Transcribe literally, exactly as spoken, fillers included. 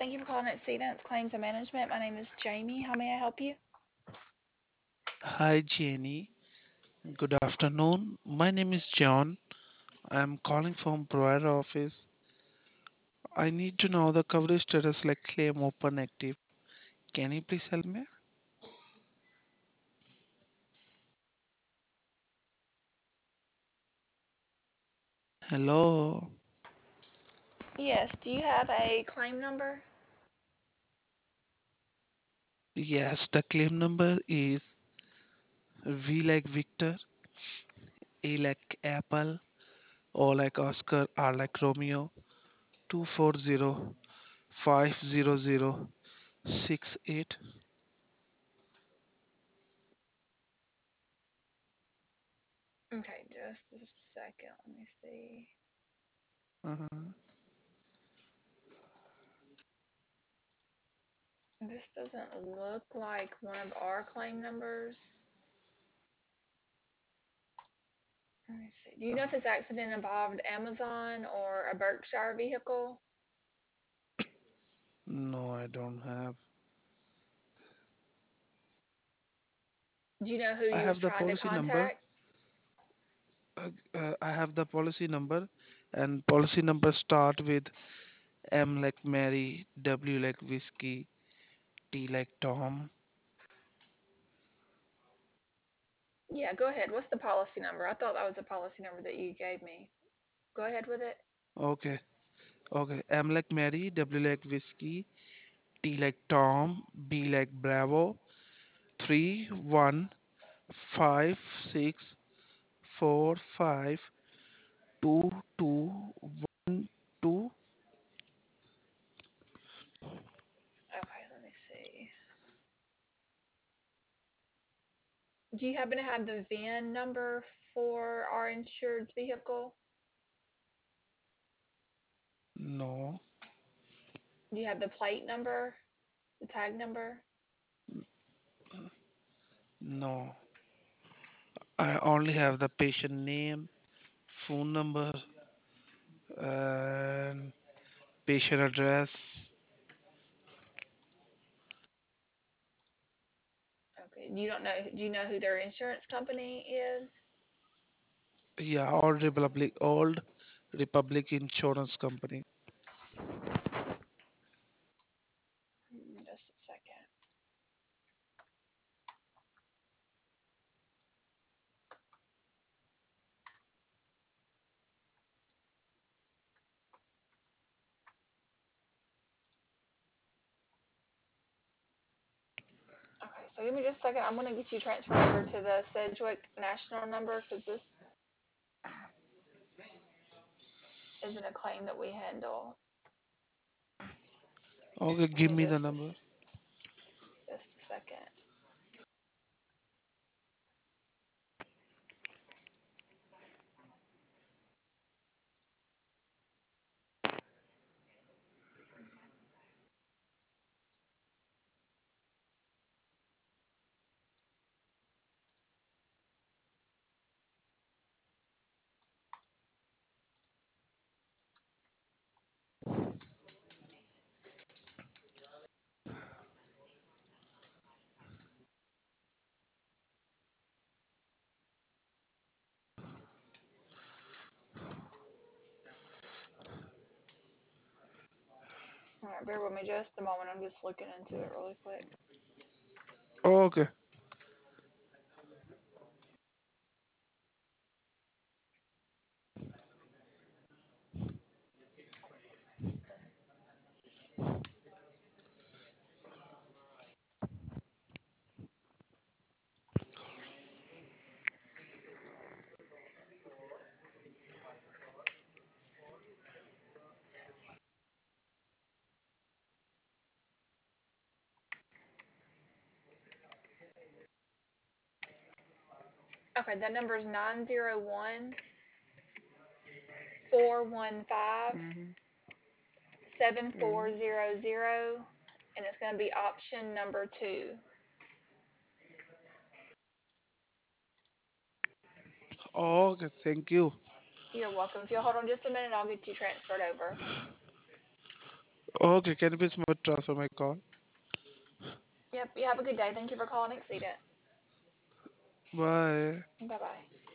Thank you for calling Exceedance Claims and Management. My name is Jamie. How may I help you? Hi Jenny, good afternoon. My name is John. I'm calling from provider office. I need to know the coverage status like claim open active. Can you please help me? Hello. Yes. Do you have a claim number? Yes, the claim number is V like Victor, A like Apple, O like Oscar, R like Romeo, two four zero five zero zero six eight. Okay, just a second. Let me see. Uh-huh. This doesn't look like one of our claim numbers. Let me see. Do you know if this accident involved Amazon or a Berkshire vehicle? No, I don't have. Do you know who I you was have the trying to policy number. contact? Uh, uh, I have the policy number, and policy number start with M like Mary, W like whiskey, T like Tom. Yeah, go ahead. What's the policy number? I thought that was the policy number that you gave me. Go ahead with it. Okay, okay. M like Mary, W like whiskey, T like Tom, B like Bravo. Three one five six four five two two one two. Okay, let me see. Do you happen to have the V I N number for our insured vehicle? No, Do you have the plate number, the tag number? no. I only have the patient name, phone number, and patient address. Okay. You don't know, do you know who their insurance company is? Yeah, Old Republic, Old Republic Insurance Company. Hmm, Just a second. Okay, so give me just a second. I'm going to get you transferred over to the Sedgwick National number because this isn't a claim that we handle. Okay, Give give me me the just a, number. s- just a second. All right, bear with me just a moment. I'm just looking into it really quick. Okay. Okay, that number is nine zero one four one five Mm-hmm. seven four Mm-hmm. zero zero, and it's going to be option number two. Okay, thank you. You're welcome. If you'll hold on just a minute, I'll get you transferred over. Okay, can you please move transfer my call? Yep. You have a good day. Thank you for calling Exceed It. Bye. Bye bye.